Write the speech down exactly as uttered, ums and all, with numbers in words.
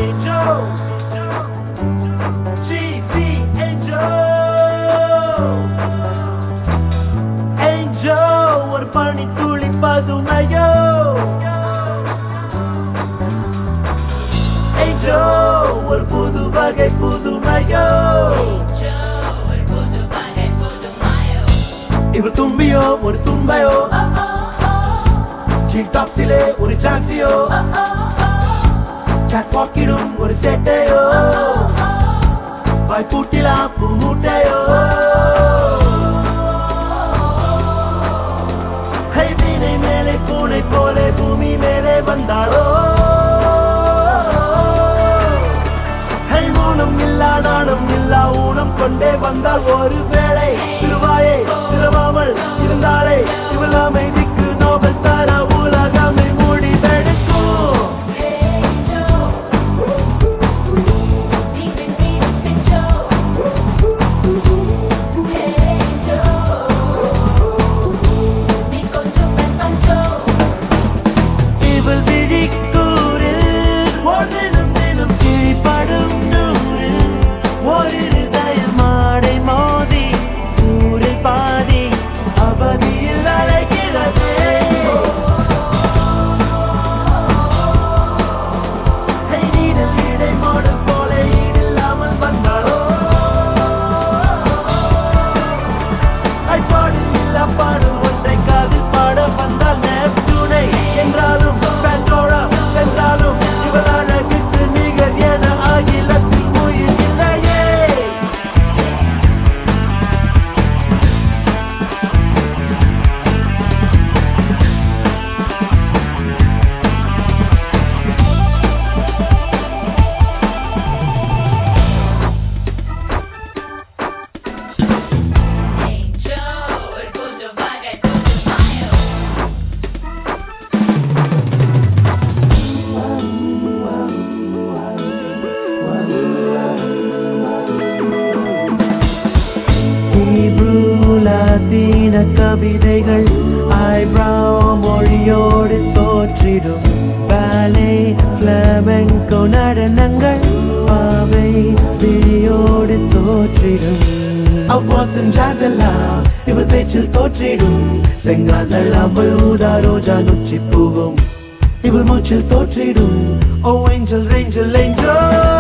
Angel, cheesy angel, angel, ஒரு பனி துளி பதுமையோ. Angel, ஒரு புது வகை புதுமையோ. இவர் தும்பியோ ஒரு தும்பையோ, கீழ் டாப்ஸிலே ஒரு சான்சியோ, கேட்வாக்கிடும் ஒரு சேட்டையோ, வாய் பூட்டிலா பூ மூட்டையோ. ஹை வீணை மேலே பூனை போலே பூமி மேலே வந்தாளோ. ஹை ஊனம் இல்லா நாணம் இல்லா ஊனம் கொண்டே வந்தால் ஒரு வேளை திருவாயை திரவாமல் இருந்தாலே இவள் அமைதிக்கு நோபல் தர உலகமே முடிவெடுக்கும். இவள் விழிக்கூறில் ஒன்றினும் தினம் கிழிப்படும் நூறில் ஒரு இதயமாடை மோதி ஊரில் பாதி அவதியில் அழைக்கிறதே. நீரில் இடை மாடல் போல ஈடில்லாமல் வந்தாளோ. பாடு இல்லா பாடு ஒன்றை காதில் பாட வந்தால் நெப்டூனை என்றாலும் பெண்டோரா என்றாலும் இவள் அழகுக்கு நிகர் என அகிலத்தில் உயிர் இல்லையே. லத்தீன கவிதைகள் ஐப்ராவ் மொழியோடு தோற்றிடும். பாலே ஃப்ளமெங்கோ நடனங்கள் பாவை விழியோடு தோற்றிடும். அவ்வாசம் ஜாஸ் எல்லாம் இவள் பேச்சில் தோற்றிடும். செங்காந்தள் அம்பல் ஊதா ரோஜா நொச்சி பூவும் இவள் மூச்சில் தோற்றிடும். Oh angel angel angel